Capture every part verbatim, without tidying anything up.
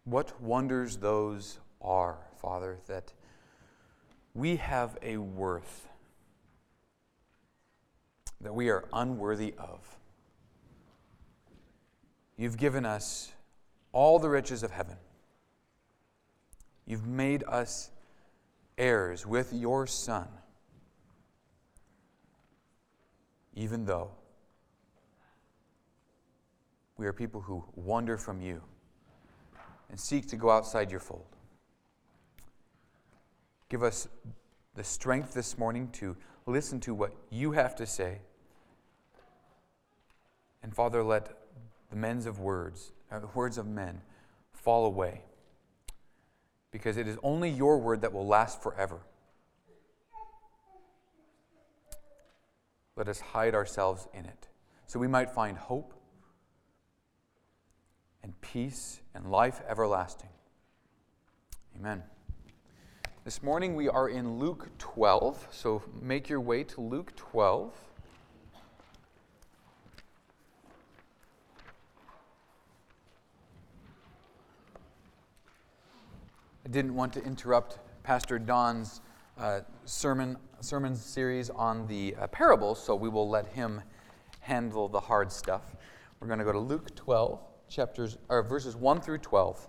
What wonders those are, Father, that we have a worth that we are unworthy of. You've given us all the riches of heaven. You've made us heirs with your Son, even though we are people who wander from you and seek to go outside your fold. Give us the strength this morning to listen to what you have to say. And Father, let the men's of words, or the words of men, fall away. Because it is only your word that will last forever. Let us hide ourselves in it, so we might find hope and peace and life everlasting. Amen. This morning we are in Luke twelve, so make your way to Luke twelve. I didn't want to interrupt Pastor Don's uh, sermon sermon series on the uh, parables, so we will let him handle the hard stuff. We're going to go to Luke twelve, chapters or verses one through twelve.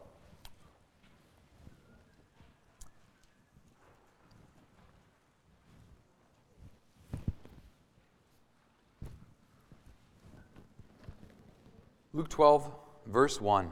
Luke twelve, verse one.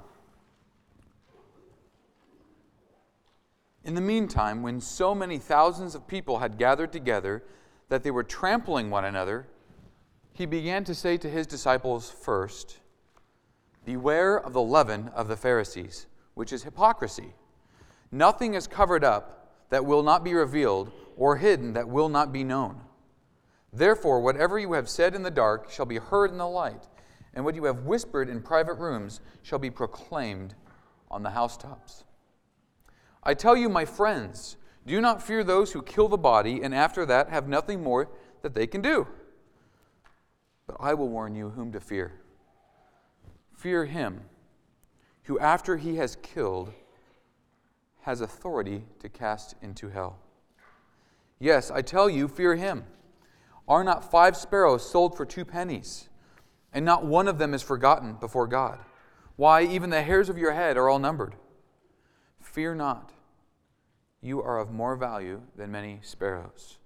In the meantime, when so many thousands of people had gathered together that they were trampling one another, he began to say to his disciples first, "Beware of the leaven of the Pharisees, which is hypocrisy. Nothing is covered up that will not be revealed, or hidden that will not be known. Therefore, whatever you have said in the dark shall be heard in the light, and what you have whispered in private rooms shall be proclaimed on the housetops. I tell you, my friends, do not fear those who kill the body, and after that have nothing more that they can do. But I will warn you whom to fear. Fear him who, after he has killed, has authority to cast into hell. Yes, I tell you, fear him. Are not five sparrows sold for two pennies? And not one of them is forgotten before God. Why, even the hairs of your head are all numbered. Fear not. You are of more value than many sparrows.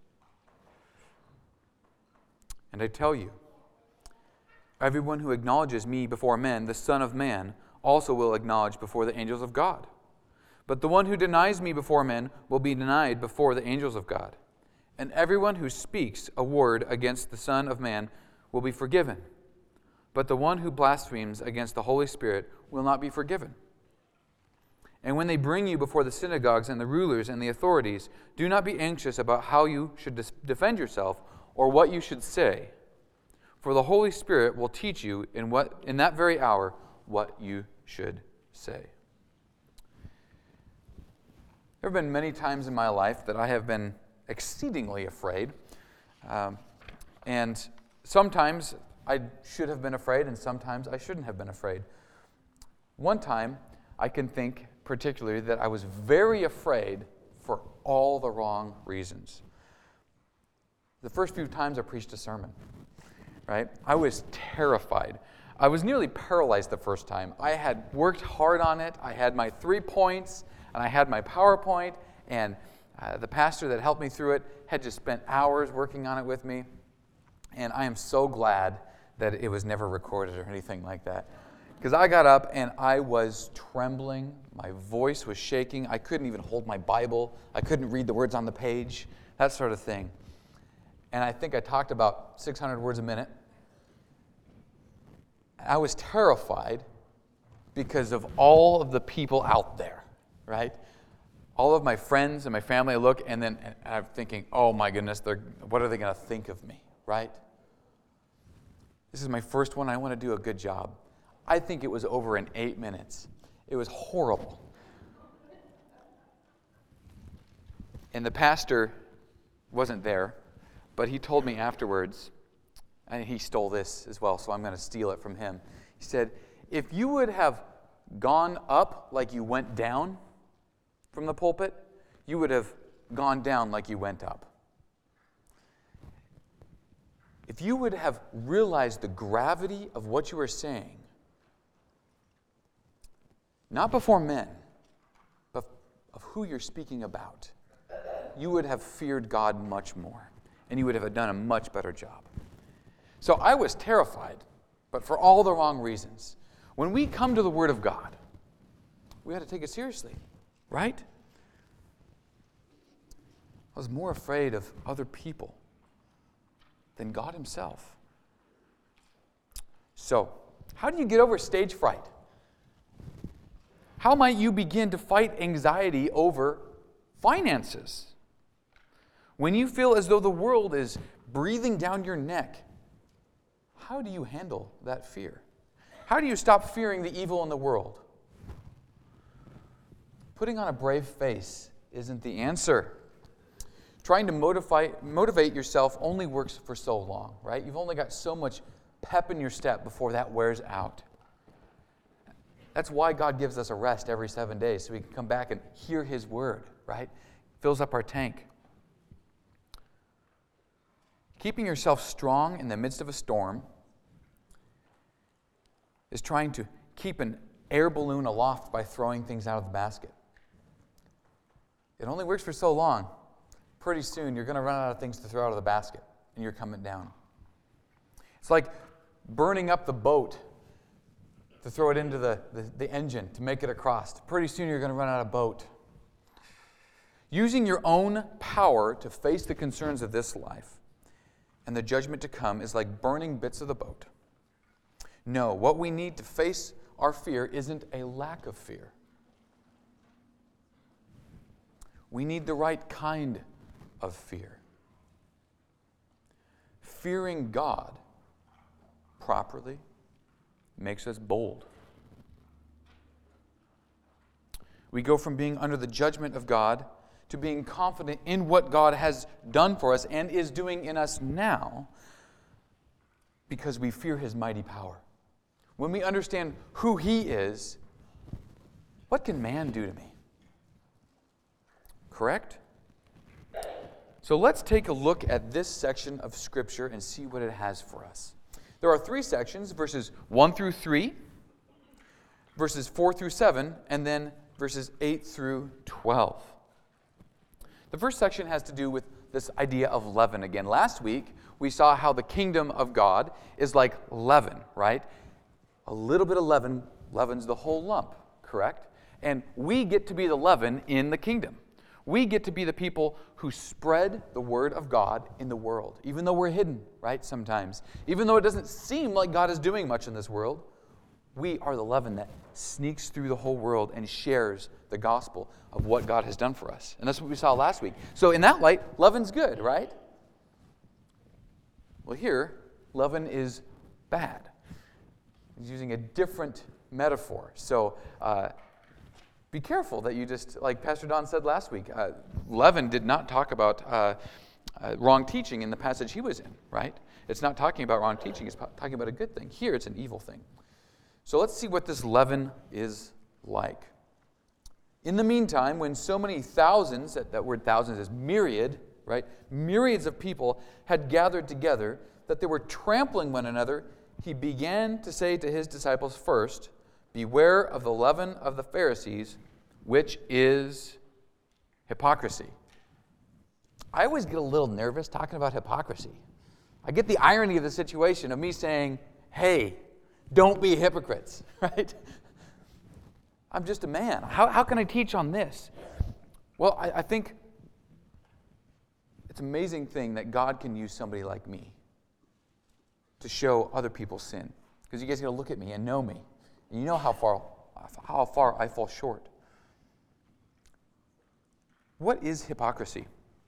And I tell you, everyone who acknowledges me before men, the Son of Man, also will acknowledge before the angels of God. But the one who denies me before men will be denied before the angels of God. And everyone who speaks a word against the Son of Man will be forgiven. But the one who blasphemes against the Holy Spirit will not be forgiven. And when they bring you before the synagogues and the rulers and the authorities, do not be anxious about how you should defend yourself or what you should say. For the Holy Spirit will teach you in what in that very hour what you should say. There have been many times in my life that I have been exceedingly afraid. Um, and sometimes I should have been afraid, and sometimes I shouldn't have been afraid. One time, I can think particularly that I was very afraid for all the wrong reasons. The first few times I preached a sermon, right? I was terrified. I was nearly paralyzed the first time. I had worked hard on it. I had my three points, and I had my PowerPoint, and uh, the pastor that helped me through it had just spent hours working on it with me. And I am so glad that it was never recorded or anything like that. Because I got up and I was trembling. My voice was shaking. I couldn't even hold my Bible. I couldn't read the words on the page, that sort of thing. And I think I talked about six hundred words a minute. I was terrified because of all of the people out there, right? All of my friends and my family, I look, and then and I'm thinking, oh my goodness, they're, what are they going to think of me, right? This is my first one. I want to do a good job. I think it was over in eight minutes. It was horrible. And the pastor wasn't there, but he told me afterwards, and he stole this as well, so I'm going to steal it from him. He said, if you would have gone up like you went down from the pulpit, you would have gone down like you went up. If you would have realized the gravity of what you were saying, not before men, but of who you're speaking about, you would have feared God much more, and you would have done a much better job. So I was terrified, but for all the wrong reasons. When we come to the Word of God, we had to take it seriously, right? I was more afraid of other people than God Himself. So, how do you get over stage fright? How might you begin to fight anxiety over finances? When you feel as though the world is breathing down your neck, how do you handle that fear? How do you stop fearing the evil in the world? Putting on a brave face isn't the answer. Trying to motivate, motivate yourself only works for so long, right? You've only got so much pep in your step before that wears out. That's why God gives us a rest every seven days, so we can come back and hear His Word, right? Fills up our tank. Keeping yourself strong in the midst of a storm is trying to keep an air balloon aloft by throwing things out of the basket. It only works for so long. Pretty soon, you're going to run out of things to throw out of the basket, and you're coming down. It's like burning up the boat to throw it into the, the, the engine to make it across. Pretty soon, you're going to run out of boat. Using your own power to face the concerns of this life and the judgment to come is like burning bits of the boat. No, what we need to face our fear isn't a lack of fear. We need the right kind of fear. Fearing God properly makes us bold. We go from being under the judgment of God to being confident in what God has done for us and is doing in us now because we fear His mighty power. When we understand who He is, what can man do to me? Correct? So let's take a look at this section of Scripture and see what it has for us. There are three sections, verses one through three, verses four through seven, and then verses eight through twelve. The first section has to do with this idea of leaven again. Last week, we saw how the kingdom of God is like leaven, right? A little bit of leaven leavens the whole lump, correct? And we get to be the leaven in the kingdom. We get to be the people who spread the word of God in the world, even though we're hidden, right, sometimes. Even though it doesn't seem like God is doing much in this world, we are the leaven that sneaks through the whole world and shares the gospel of what God has done for us. And that's what we saw last week. So in that light, leaven's good, right? Well, here, leaven is bad. He's using a different metaphor. So uh, be careful that you just, like Pastor Don said last week, uh, leaven did not talk about uh, uh, wrong teaching in the passage he was in, right? It's not talking about wrong teaching. It's talking about a good thing. Here, it's an evil thing. So let's see what this leaven is like. In the meantime, when so many thousands, that, that word thousands is myriad, right? Myriads of people had gathered together, that they were trampling one another, he began to say to his disciples first, beware of the leaven of the Pharisees, which is hypocrisy. I always get a little nervous talking about hypocrisy. I get the irony of the situation of me saying, hey, don't be hypocrites, right? I'm just a man. How, how can I teach on this? Well, I, I think it's an amazing thing that God can use somebody like me to show other people sin. Because you guys got to look at me and know me. And you know how far, how far I fall short. What is hypocrisy?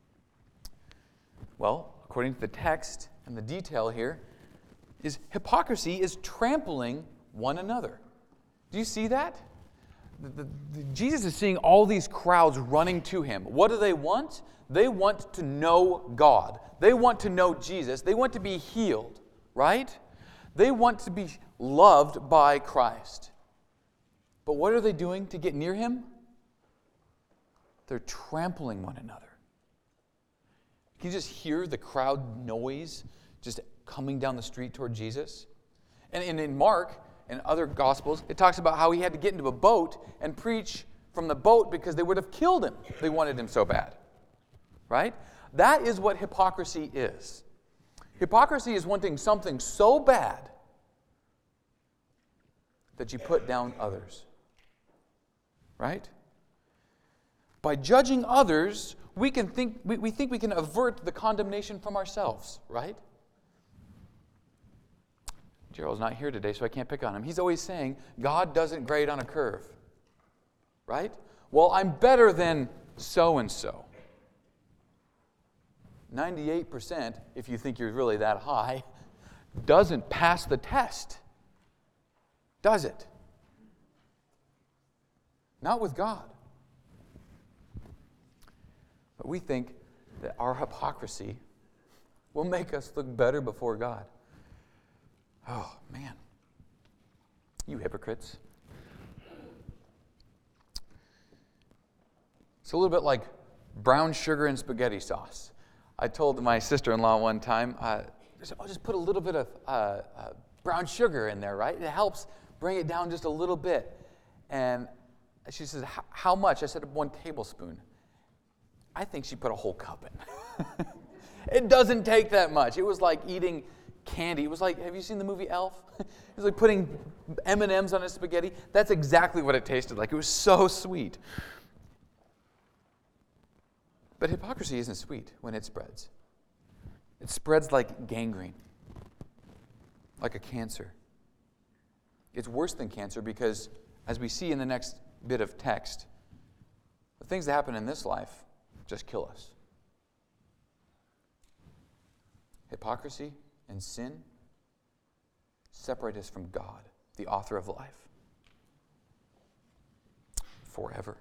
Well, according to the text and the detail here, is hypocrisy is trampling one another. Do you see that? The, the, the, Jesus is seeing all these crowds running to him. What do they want? They want to know God. They want to know Jesus. They want to be healed, right? They want to be loved by Christ. But what are they doing to get near him? They're trampling one another. Can you just hear the crowd noise just coming down the street toward Jesus? And, and in Mark and other Gospels, it talks about how he had to get into a boat and preach from the boat because they would have killed him. They wanted him so bad. Right? That is what hypocrisy is. Hypocrisy is wanting something so bad that you put down others. Right? By judging others, we can think we, we think we can avert the condemnation from ourselves, right? Gerald's not here today, so I can't pick on him. He's always saying, God doesn't grade on a curve. Right? Well, I'm better than so-and-so. ninety-eight percent, if you think you're really that high, doesn't pass the test. Does it? Not with God. But we think that our hypocrisy will make us look better before God. Oh, man. You hypocrites. It's a little bit like brown sugar and spaghetti sauce. I told my sister-in-law one time, uh, I'll just put a little bit of uh, uh, brown sugar in there, right? It helps bring it down just a little bit. And she says, how much? I said, one tablespoon. I think she put a whole cup in. It doesn't take that much. It was like eating candy. It was like, have you seen the movie Elf? It was like putting M and M's on a spaghetti. That's exactly what it tasted like. It was so sweet. But hypocrisy isn't sweet when it spreads. It spreads like gangrene, like a cancer. It's worse than cancer because, as we see in the next bit of text, the things that happen in this life just kill us. Hypocrisy and sin separate us from God, the author of life, forever.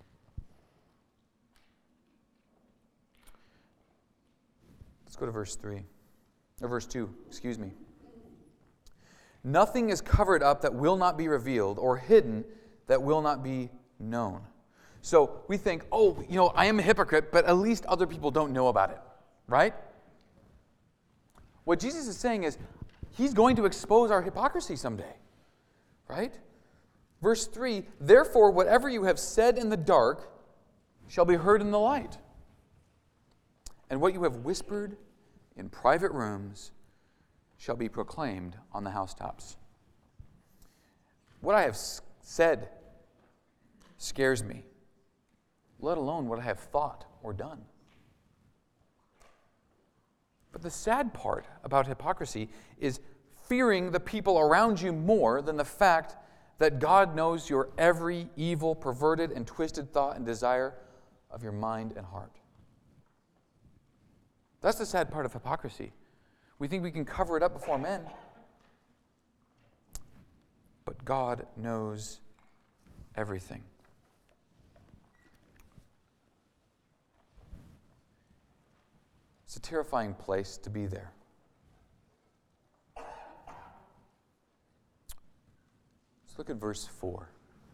Let's go to verse three, or verse two, excuse me. Nothing is covered up that will not be revealed, or hidden that will not be known. So we think, oh, you know, I am a hypocrite, but at least other people don't know about it, right? What Jesus is saying is, he's going to expose our hypocrisy someday, right? Verse three, therefore, whatever you have said in the dark shall be heard in the light. And what you have whispered in private rooms shall be proclaimed on the housetops. What I have said scares me, let alone what I have thought or done. But the sad part about hypocrisy is fearing the people around you more than the fact that God knows your every evil, perverted, and twisted thought and desire of your mind and heart. That's the sad part of hypocrisy. We think we can cover it up before men. But God knows everything. It's a terrifying place to be there. Let's look at verse four.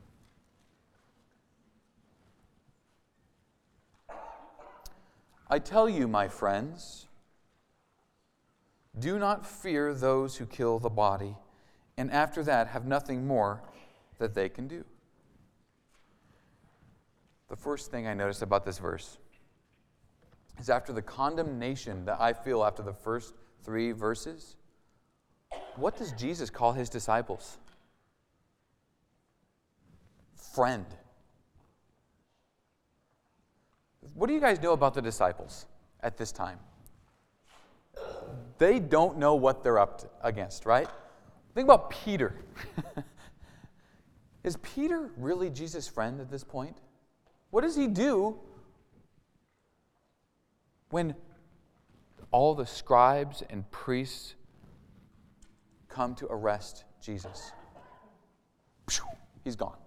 I tell you, my friends, do not fear those who kill the body, and after that have nothing more that they can do. The first thing I noticed about this verse is after the condemnation that I feel after the first three verses, what does Jesus call his disciples? Friend. What do you guys know about the disciples at this time? They don't know what they're up to, against, right? Think about Peter. Is Peter really Jesus' friend at this point? What does he do when all the scribes and priests come to arrest Jesus? He's gone.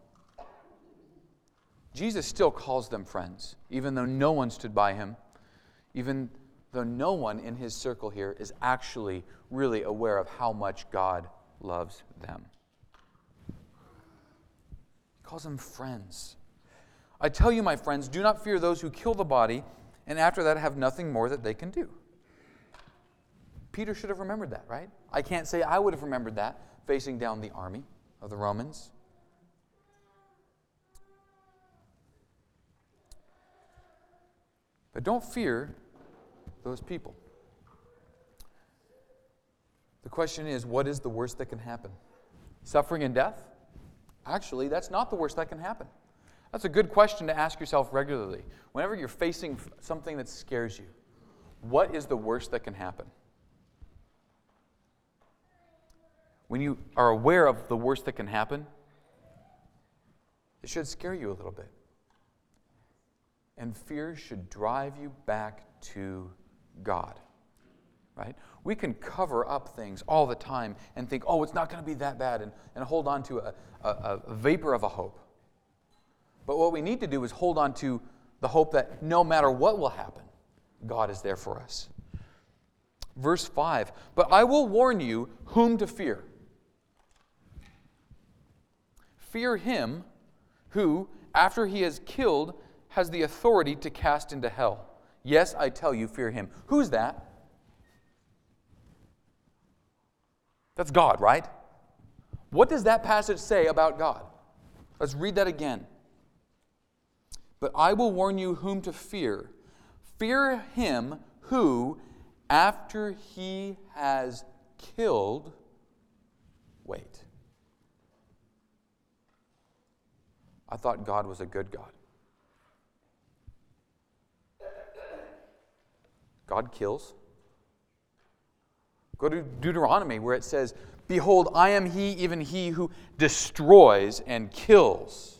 Jesus still calls them friends, even though no one stood by him, even though no one in his circle here is actually really aware of how much God loves them. calls them friends. I tell you, my friends, do not fear those who kill the body, and after that have nothing more that they can do. Peter should have remembered that, right? I can't say I would have remembered that facing down the army of the Romans. But don't fear those people. The question is, what is the worst that can happen? Suffering and death? Actually, that's not the worst that can happen. That's a good question to ask yourself regularly. Whenever you're facing something that scares you, what is the worst that can happen? When you are aware of the worst that can happen, it should scare you a little bit. And fear should drive you back to God, right? We can cover up things all the time and think, oh, it's not going to be that bad, and, and hold on to a, a, a vapor of a hope. But what we need to do is hold on to the hope that no matter what will happen, God is there for us. Verse five, but I will warn you whom to fear. Fear him who, after he has killed, has the authority to cast into hell. Yes, I tell you, fear him. Who's that? That's God, right? What does that passage say about God? Let's read that again. But I will warn you whom to fear. Fear him who, after he has killed, wait. I thought God was a good God. God kills. Go to Deuteronomy where it says, behold, I am he, even he who destroys and kills.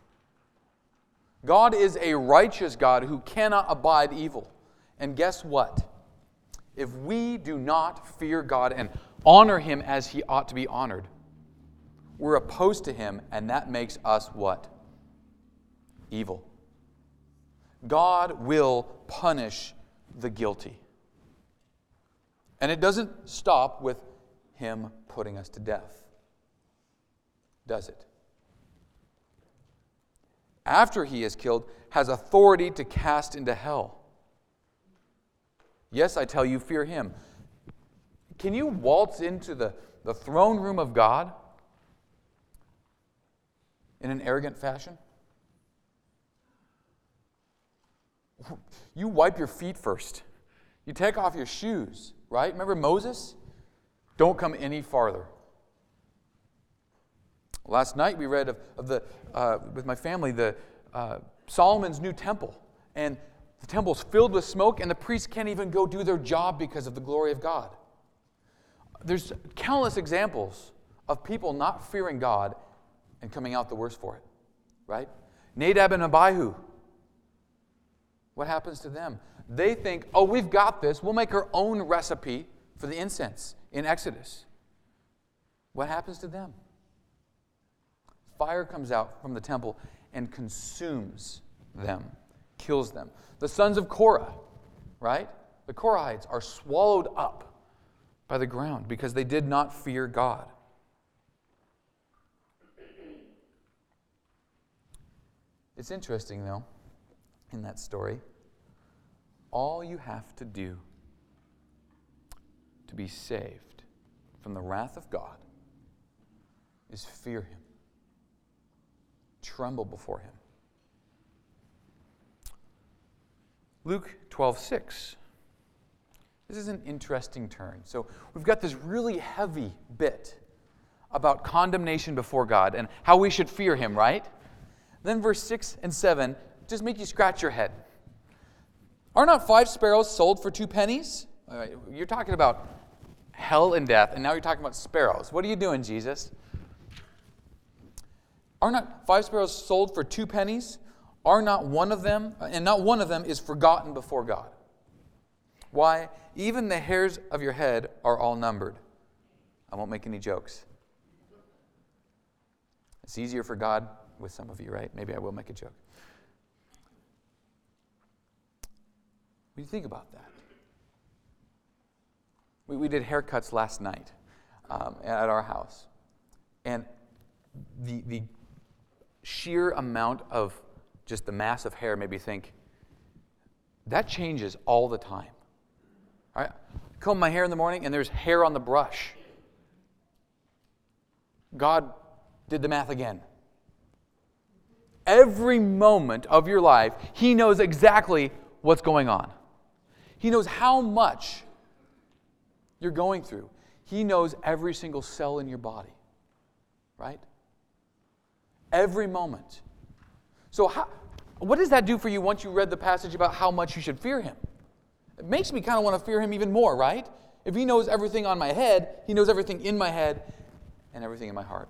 God is a righteous God who cannot abide evil. And guess what? If we do not fear God and honor him as he ought to be honored, we're opposed to him, and that makes us what? Evil. God will punish the guilty. And it doesn't stop with him putting us to death, does it? After he is killed, has authority to cast into hell. Yes, I tell you, fear him. Can you waltz into the, the throne room of God in an arrogant fashion? You wipe your feet first. You take off your shoes, right? Remember Moses? Don't come any farther. Last night we read of, of the uh, with my family the uh, Solomon's new temple, and the temple's filled with smoke, and the priests can't even go do their job because of the glory of God. There's countless examples of people not fearing God and coming out the worse for it, right? Nadab and Abihu. What happens to them? They think, oh, we've got this. We'll make our own recipe for the incense in Exodus. What happens to them? Fire comes out from the temple and consumes them, kills them. The sons of Korah, right? The Korahites are swallowed up by the ground because they did not fear God. It's interesting, though, in that story, all you have to do to be saved from the wrath of God is fear him. Tremble before him. Luke twelve six. This is an interesting turn. So we've got this really heavy bit about condemnation before God and how we should fear him, right? Then verse six and seven just make you scratch your head. Are not five sparrows sold for two pennies? You're talking about hell and death, and now you're talking about sparrows. What are you doing, Jesus? Are not five sparrows sold for two pennies? Are not one of them, and not one of them is forgotten before God? Why, even the hairs of your head are all numbered. I won't make any jokes. It's easier for God with some of you, right? Maybe I will make a joke. What do you think about that? We, we did haircuts last night um, at our house. And the, the sheer amount of just the mass of hair made me think, that changes all the time. All right? I comb my hair in the morning and there's hair on the brush. God did the math again. Every moment of your life, He knows exactly what's going on. He knows how much you're going through. He knows every single cell in your body. Right? Every moment. So how, what does that do for you once you read the passage about how much you should fear Him? It makes me kind of want to fear Him even more, right? If He knows everything on my head, He knows everything in my head and everything in my heart.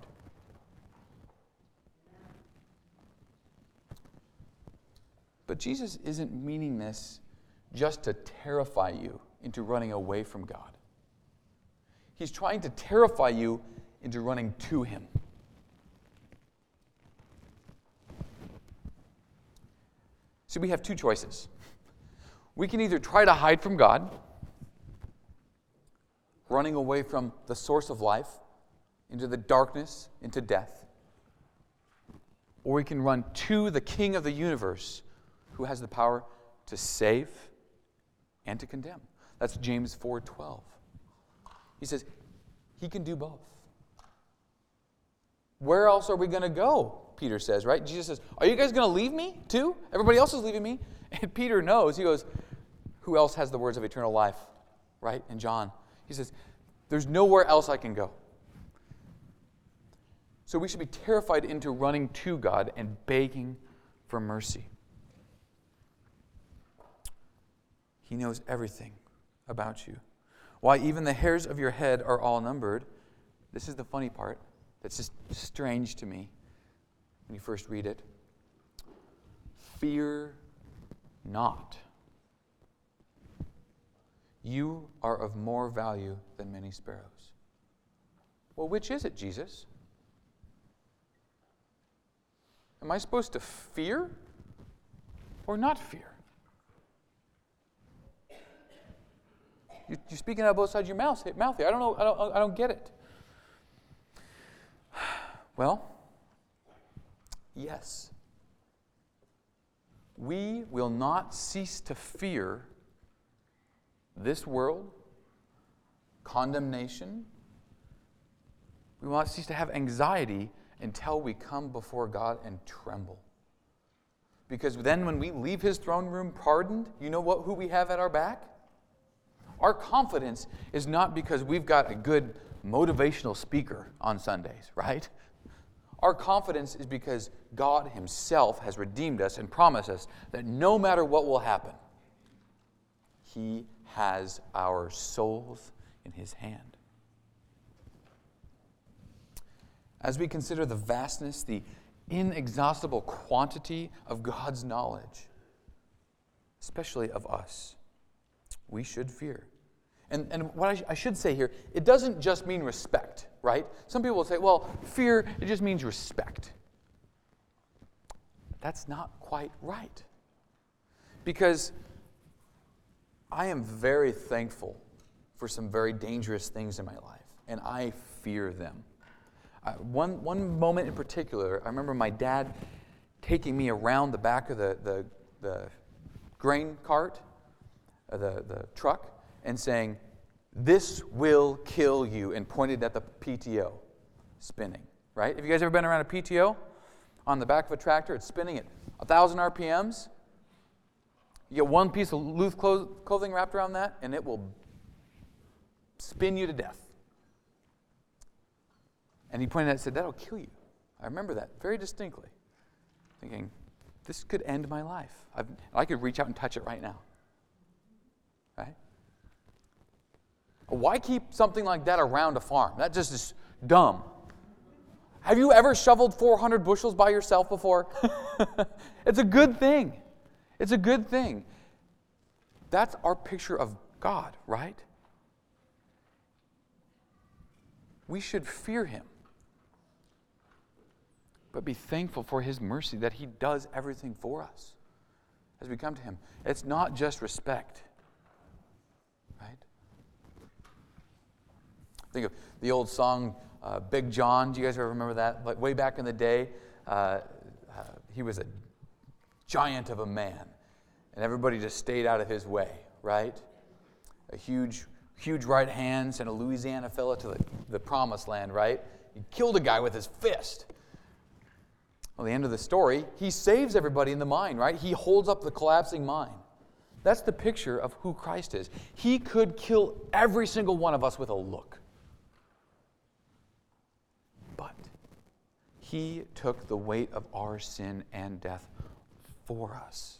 But Jesus isn't meaning this just to terrify you into running away from God. He's trying to terrify you into running to Him. See, we have two choices. We can either try to hide from God, running away from the source of life, into the darkness, into death. Or we can run to the King of the universe, who has the power to save and to condemn. That's James four twelve. He says, He can do both. Where else are we going to go? Peter says, right? Jesus says, are you guys going to leave me too? Everybody else is leaving me. And Peter knows. He goes, who else has the words of eternal life? Right? And John. He says, there's nowhere else I can go. So we should be terrified into running to God and begging for mercy. He knows everything about you. Why, even the hairs of your head are all numbered. This is the funny part that's just strange to me when you first read it. Fear not. You are of more value than many sparrows. Well, which is it, Jesus? Am I supposed to fear or not fear? You're speaking out of both sides of your mouth, mouth here. I don't know. I don't, I don't get it. Well, yes. We will not cease to fear this world, condemnation. We will not cease to have anxiety until we come before God and tremble. Because then when we leave His throne room pardoned, you know what? Who we have at our back? Our confidence is not because we've got a good motivational speaker on Sundays, right? Our confidence is because God Himself has redeemed us and promised us that no matter what will happen, He has our souls in His hand. As we consider the vastness, the inexhaustible quantity of God's knowledge, especially of us, we should fear. And, and what I, sh- I should say here, it doesn't just mean respect, right? Some people will say, well, fear, it just means respect. That's not quite right. Because I am very thankful for some very dangerous things in my life, and I fear them. Uh, one, one moment in particular, I remember my dad taking me around the back of the, the, the grain cart, uh, the, the truck, and saying, "This will kill you," and pointed at the P T O spinning, right? Have you guys ever been around a P T O? On the back of a tractor, it's spinning at one thousand R P Ms. You get one piece of loose clothing wrapped around that, and it will spin you to death. And he pointed at it and said, "That'll kill you." I remember that very distinctly, thinking, this could end my life. I've, I could reach out and touch it right now. Right? Why keep something like that around a farm? That just is dumb. Have you ever shoveled four hundred bushels by yourself before? It's a good thing. It's a good thing. That's our picture of God, right? We should fear Him, but be thankful for His mercy that He does everything for us as we come to Him. It's not just respect, right? Think of the old song, uh, Big John. Do you guys ever remember that? Like way back in the day, uh, he was a giant of a man, and everybody just stayed out of his way, right? A huge, huge right hand sent a Louisiana fella to the, the promised land, right? He killed a guy with his fist. Well, the end of the story, he saves everybody in the mine, right? He holds up the collapsing mine. That's the picture of who Christ is. He could kill every single one of us with a look. But he took the weight of our sin and death for us.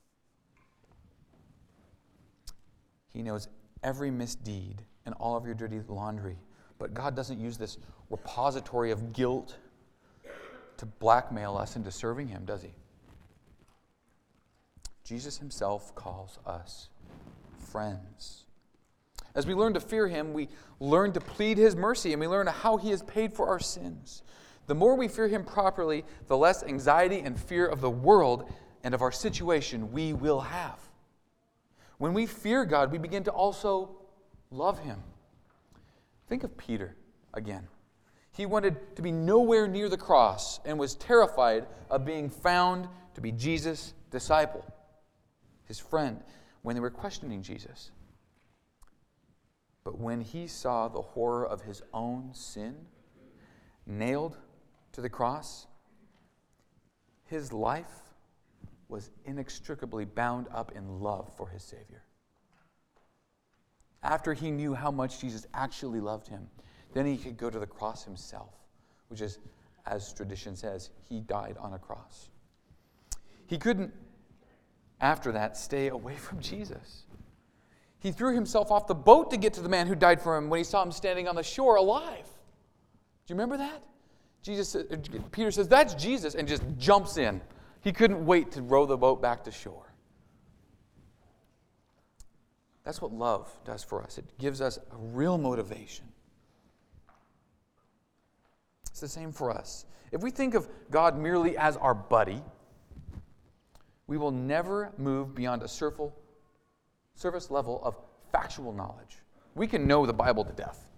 He knows every misdeed and all of your dirty laundry. But God doesn't use this repository of guilt to blackmail us into serving him, does he? Jesus himself calls us friends. As we learn to fear him, we learn to plead his mercy, and we learn how he has paid for our sins. The more we fear him properly, the less anxiety and fear of the world and of our situation we will have. When we fear God, we begin to also love him. Think of Peter again. He wanted to be nowhere near the cross and was terrified of being found to be Jesus' disciple, his friend, when they were questioning Jesus. But when he saw the horror of his own sin nailed to the cross, his life was inextricably bound up in love for his Savior. After he knew how much Jesus actually loved him, then he could go to the cross himself, which is, as tradition says, he died on a cross. He couldn't, after that, stay away from Jesus. He threw himself off the boat to get to the man who died for him when he saw him standing on the shore alive. Do you remember that? Jesus, Peter says, "That's Jesus," and just jumps in. He couldn't wait to row the boat back to shore. That's what love does for us. It gives us a real motivation. It's the same for us. If we think of God merely as our buddy, we will never move beyond a surface level of factual knowledge. We can know the Bible to death.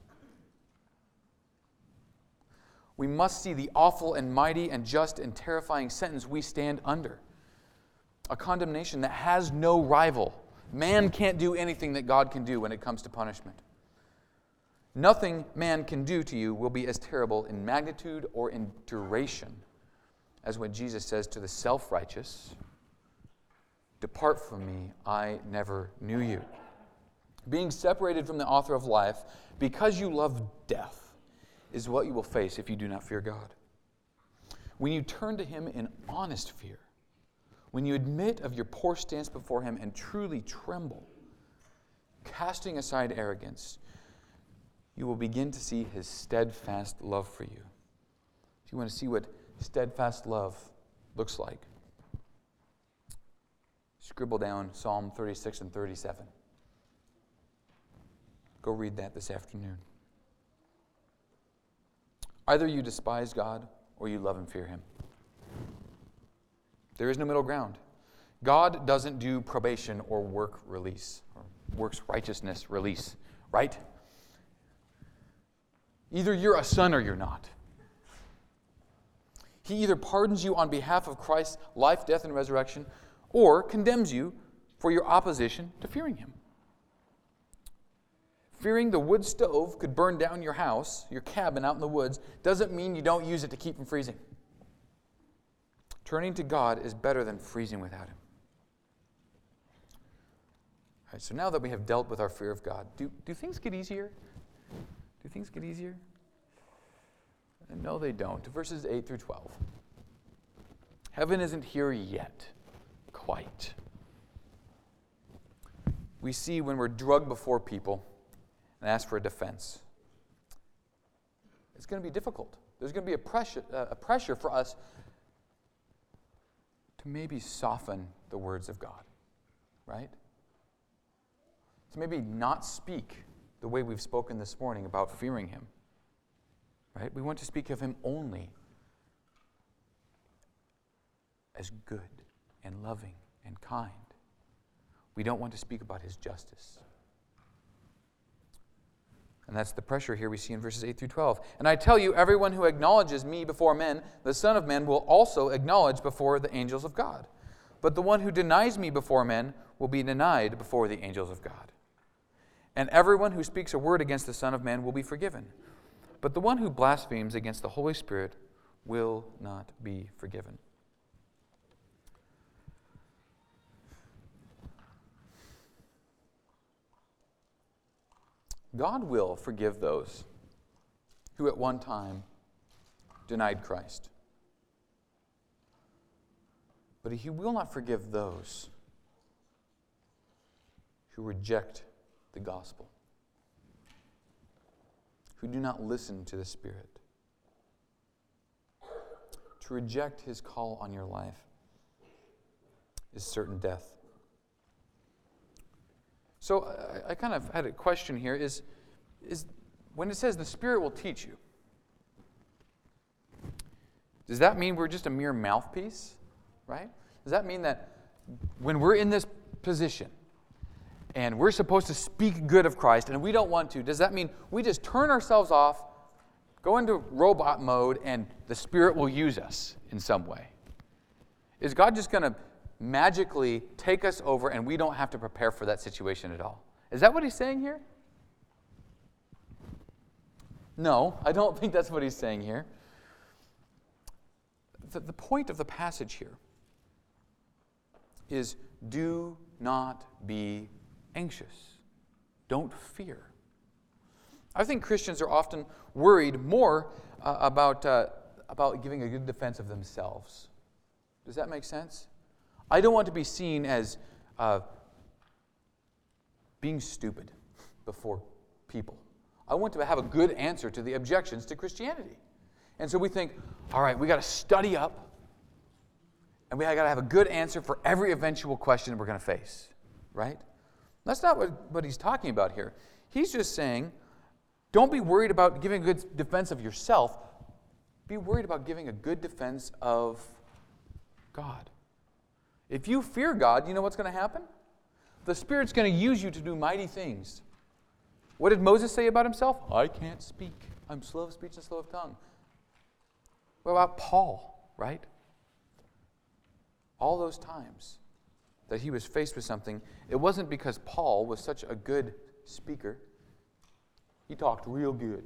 We must see the awful and mighty and just and terrifying sentence we stand under. A condemnation that has no rival. Man can't do anything that God can do when it comes to punishment. Nothing man can do to you will be as terrible in magnitude or in duration as when Jesus says to the self-righteous, "Depart from me, I never knew you." Being separated from the author of life because you love death is what you will face if you do not fear God. When you turn to him in honest fear, when you admit of your poor stance before him and truly tremble, casting aside arrogance, you will begin to see his steadfast love for you. If you want to see what steadfast love looks like, scribble down Psalm thirty-six and thirty-seven. Go read that this afternoon. Either you despise God or you love and fear him. There is no middle ground. God doesn't do probation or work release, or works righteousness release, right? Either you're a son or you're not. He either pardons you on behalf of Christ's life, death, and resurrection, or condemns you for your opposition to fearing him. Fearing the wood stove could burn down your house, your cabin out in the woods, doesn't mean you don't use it to keep from freezing. Turning to God is better than freezing without him. All right, so now that we have dealt with our fear of God, do, do things get easier? Do things get easier? No, they don't. Verses eight through twelve. Heaven isn't here yet. Quite. We see when we're drugged before people and ask for a defense, it's going to be difficult. There's going to be a pressure, uh, a pressure for us to maybe soften the words of God, right? To maybe not speak the way we've spoken this morning about fearing him, right? We want to speak of him only as good and loving and kind. We don't want to speak about his justice. And that's the pressure here we see in verses eight through twelve. And I tell you, everyone who acknowledges me before men, the Son of Man will also acknowledge before the angels of God. But the one who denies me before men will be denied before the angels of God. And everyone who speaks a word against the Son of Man will be forgiven. But the one who blasphemes against the Holy Spirit will not be forgiven. God will forgive those who at one time denied Christ. But He will not forgive those who reject the gospel, who do not listen to the Spirit. To reject His call on your life is certain death. So I, I kind of had a question here, is, is when it says the Spirit will teach you, does that mean we're just a mere mouthpiece, right? Does that mean that when we're in this position and we're supposed to speak good of Christ and we don't want to, does that mean we just turn ourselves off, go into robot mode, and the Spirit will use us in some way? Is God just going to magically take us over and we don't have to prepare for that situation at all? Is that what He's saying here? No, I don't think that's what He's saying here. The, the point of the passage here is do not be anxious. Don't fear. I think Christians are often worried more uh, about, uh, about giving a good defense of themselves. Does that make sense? I don't want to be seen as uh, being stupid before people. I want to have a good answer to the objections to Christianity. And so we think, all right, we got to study up, and we got to have a good answer for every eventual question we're going to face, right? That's not what, what he's talking about here. He's just saying, don't be worried about giving a good defense of yourself. Be worried about giving a good defense of God. If you fear God, you know what's going to happen? The Spirit's going to use you to do mighty things. What did Moses say about himself? I can't speak. I'm slow of speech and slow of tongue. What about Paul, right? All those times that he was faced with something, it wasn't because Paul was such a good speaker. He talked real good.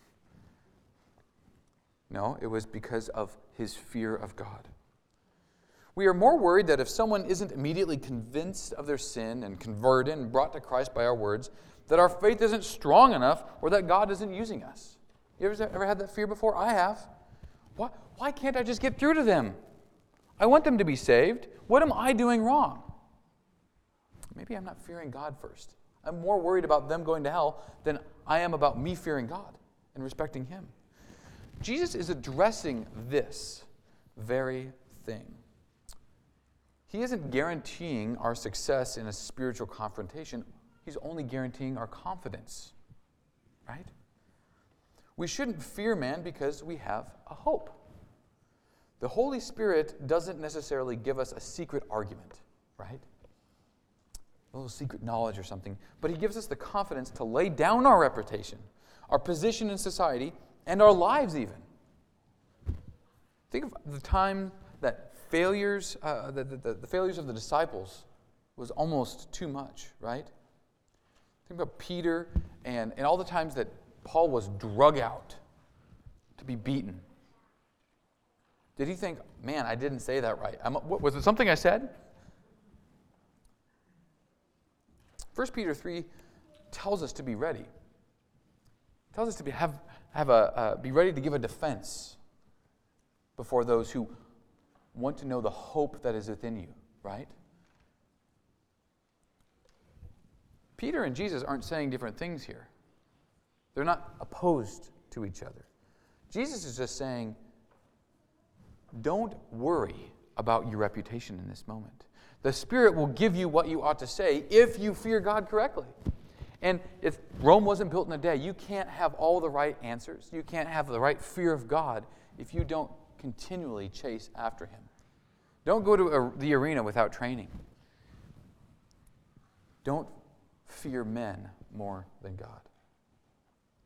No, it was because of his fear of God. We are more worried that if someone isn't immediately convinced of their sin and converted and brought to Christ by our words, that our faith isn't strong enough or that God isn't using us. You ever, ever had that fear before? I have. Why, why can't I just get through to them? I want them to be saved. What am I doing wrong? Maybe I'm not fearing God first. I'm more worried about them going to hell than I am about me fearing God and respecting Him. Jesus is addressing this very thing. He isn't guaranteeing our success in a spiritual confrontation. He's only guaranteeing our confidence, right? We shouldn't fear man because we have a hope. The Holy Spirit doesn't necessarily give us a secret argument, right? A little secret knowledge or something. But He gives us the confidence to lay down our reputation, our position in society, and our lives even. Think of the time that failures, uh, the, the, the failures of the disciples was almost too much, right? Think about Peter and, and all the times that Paul was drug out to be beaten. Did he think, man, I didn't say that right? I'm, what, was it something I said? First Peter three tells us to be ready. It tells us to be have have a uh, be ready to give a defense before those who want to know the hope that is within you, right? Peter and Jesus aren't saying different things here. They're not opposed to each other. Jesus is just saying, don't worry about your reputation in this moment. The Spirit will give you what you ought to say if you fear God correctly. And if Rome wasn't built in a day, you can't have all the right answers. You can't have the right fear of God if you don't continually chase after Him. Don't go to a, the arena without training. Don't fear men more than God.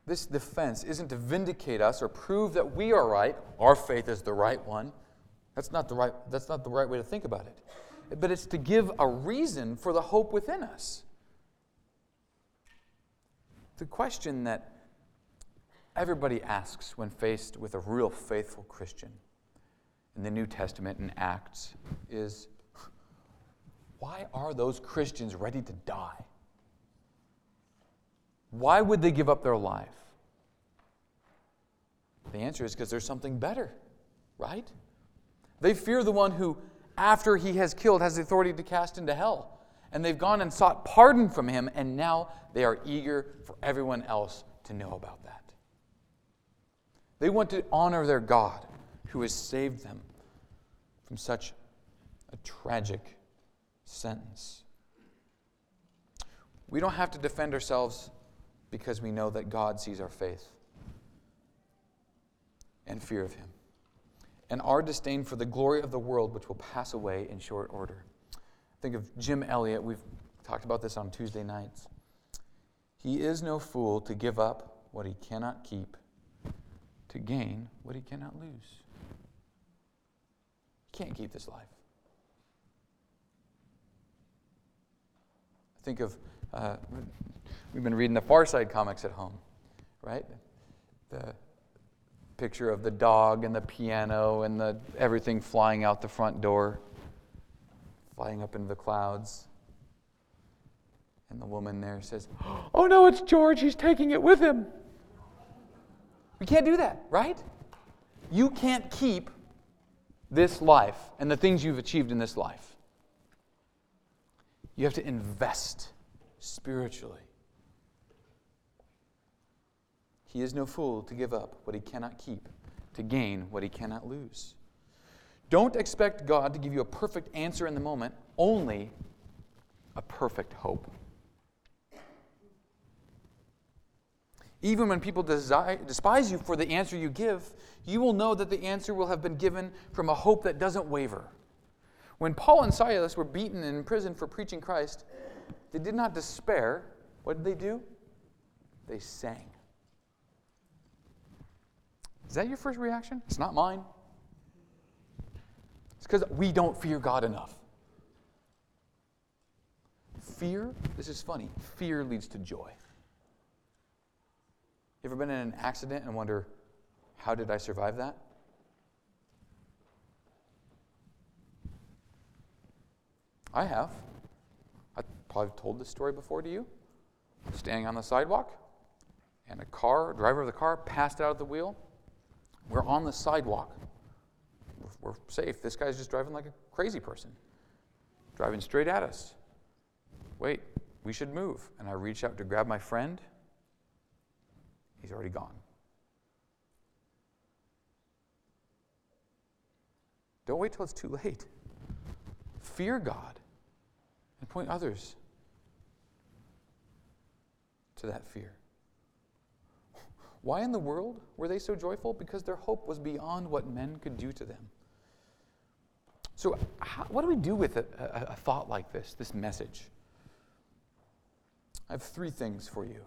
this defense isn't to vindicate us or prove that we are right. Our faith is the right one. That's not the right, that's not the right way to think about it. But it's to give a reason for the hope within us. The question that everybody asks when faced with a real faithful Christian in the New Testament in Acts is, why are those Christians ready to die? Why would they give up their life? The answer is because there's something better, right? They fear the one who, after he has killed, has the authority to cast into hell. And they've gone and sought pardon from him, and now they are eager for everyone else to know about that. They want to honor their God who has saved them from such a tragic sentence. We don't have to defend ourselves because we know that God sees our faith and fear of him, and our disdain for the glory of the world, which will pass away in short order. Think of Jim Elliot. We've talked about this on Tuesday nights. He is no fool to give up what he cannot keep to gain what he cannot lose. He can't keep this life. Think of, uh, we've been reading the Far Side comics at home, right? The picture of the dog and the piano and the everything flying out the front door, flying up into the clouds. And the woman there says, "Oh no, it's George, he's taking it with him." We can't do that, right? You can't keep this life and the things you've achieved in this life. You have to invest spiritually. He is no fool to give up what he cannot keep to gain what he cannot lose. Don't expect God to give you a perfect answer in the moment, only a perfect hope. Even when people desire, despise you for the answer you give, you will know that the answer will have been given from a hope that doesn't waver. When Paul and Silas were beaten and imprisoned for preaching Christ, they did not despair. What did they do? They sang. Is that your first reaction? It's not mine. It's because we don't fear God enough. Fear, this is funny, fear leads to joy. You ever been in an accident and wonder, how did I survive that? I have. I probably told this story before to you. I'm standing on the sidewalk, and a car, driver of the car, passed out of the wheel. We're on the sidewalk. We're, we're safe. This guy's just driving like a crazy person, driving straight at us. Wait, we should move. And I reach out to grab my friend. He's already gone. Don't wait till it's too late. Fear God and point others to that fear. Why in the world were they so joyful? Because their hope was beyond what men could do to them. So how, what do we do with a, a, a thought like this, this message? I have three things for you.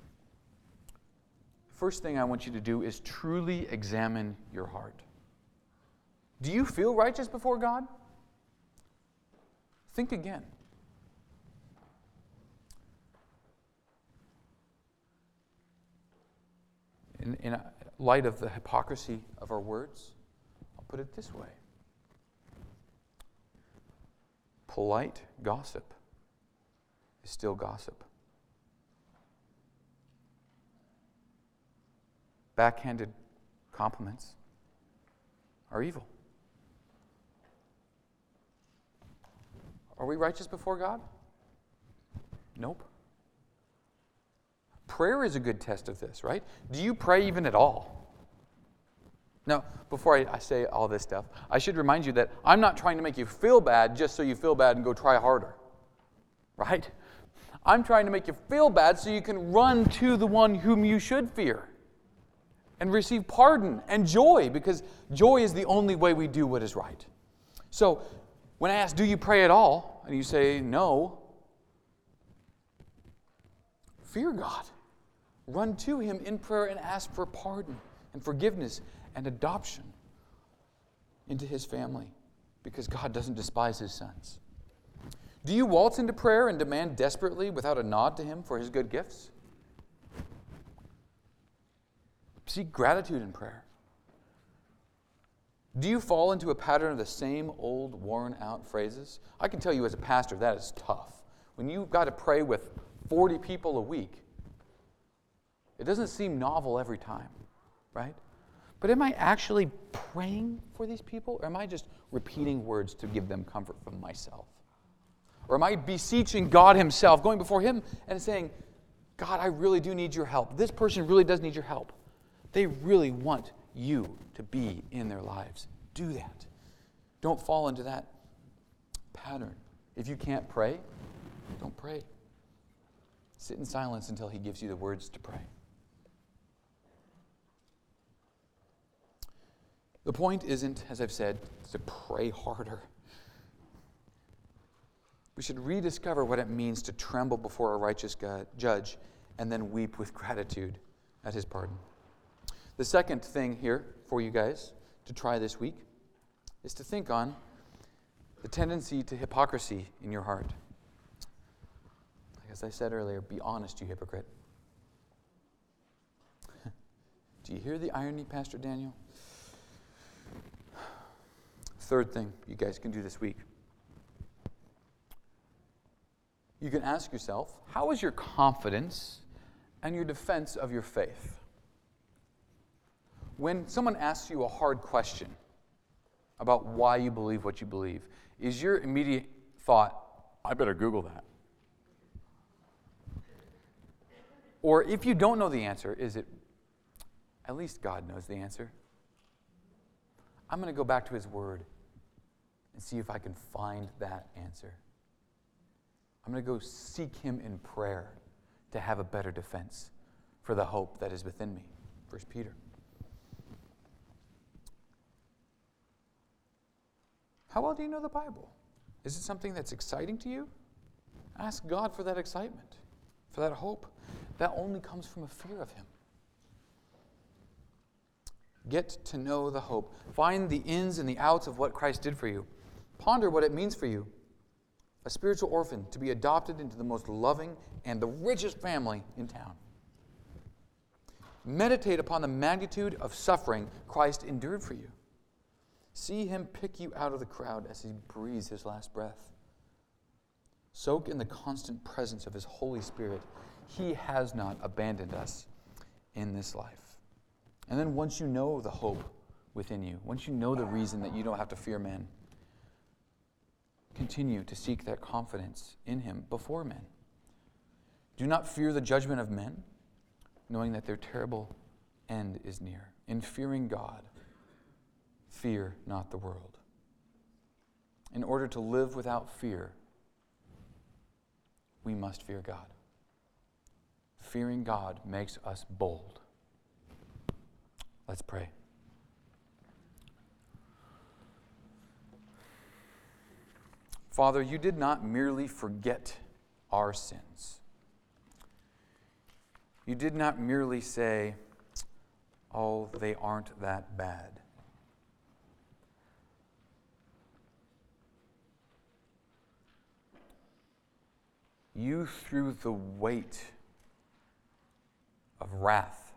First thing I want you to do is truly examine your heart. Do you feel righteous before God? Think again. In, in light of the hypocrisy of our words, I'll put it this way. Polite gossip is still gossip. Backhanded compliments are evil. Are we righteous before God? Nope. Prayer is a good test of this, right? Do you pray even at all? Now, before I, I say all this stuff, I should remind you that I'm not trying to make you feel bad just so you feel bad and go try harder, right? I'm trying to make you feel bad so you can run to the one whom you should fear and receive pardon and joy, because joy is the only way we do what is right. So, when I ask, do you pray at all? And you say, no. Fear God. Run to him in prayer and ask for pardon and forgiveness and adoption into his family, because God doesn't despise his sons. Do you waltz into prayer and demand desperately without a nod to him for his good gifts? Seek gratitude in prayer. Do you fall into a pattern of the same old, worn-out phrases? I can tell you as a pastor, that is tough. When you've got to pray with forty people a week, it doesn't seem novel every time, right? But am I actually praying for these people, or am I just repeating words to give them comfort from myself? Or am I beseeching God himself, going before him and saying, God, I really do need your help. This person really does need your help. They really want you to be in their lives. Do that. Don't fall into that pattern. If you can't pray, don't pray. Sit in silence until he gives you the words to pray. The point isn't, as I've said, to pray harder. We should rediscover what it means to tremble before a righteous God, judge and then weep with gratitude at his pardon. The second thing here for you guys to try this week is to think on the tendency to hypocrisy in your heart. As I said earlier, be honest, you hypocrite. Do you hear the irony, Pastor Daniel? Third thing you guys can do this week. You can ask yourself, how is your confidence and your defense of your faith? When someone asks you a hard question about why you believe what you believe, is your immediate thought, I better Google that? Or if you don't know the answer, is it, at least God knows the answer? I'm going to go back to his word and see if I can find that answer. I'm going to go seek him in prayer to have a better defense for the hope that is within me. First Peter. How well do you know the Bible? Is it something that's exciting to you? Ask God for that excitement, for that hope. That only comes from a fear of him. Get to know the hope. Find the ins and the outs of what Christ did for you. Ponder what it means for you, a spiritual orphan, to be adopted into the most loving and the richest family in town. Meditate upon the magnitude of suffering Christ endured for you. See him pick you out of the crowd as he breathes his last breath. Soak in the constant presence of his Holy Spirit. He has not abandoned us in this life. And then once you know the hope within you, once you know the reason that you don't have to fear men, continue to seek that confidence in him before men. Do not fear the judgment of men, knowing that their terrible end is near. In fearing God, fear not the world. In order to live without fear, we must fear God. Fearing God makes us bold. Let's pray. Father, you did not merely forget our sins. You did not merely say, oh, they aren't that bad. You threw the weight of wrath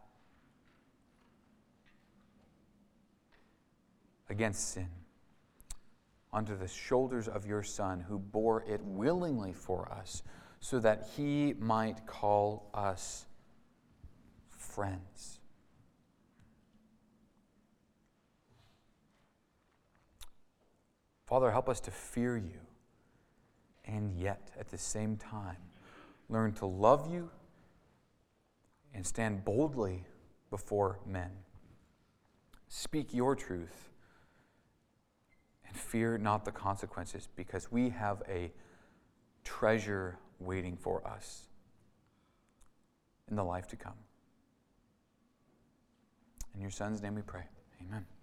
against sin onto the shoulders of your Son, who bore it willingly for us, so that he might call us friends. Father, help us to fear you, and yet, at the same time, learn to love you and stand boldly before men. Speak your truth and fear not the consequences, because we have a treasure waiting for us in the life to come. In your Son's name we pray. Amen.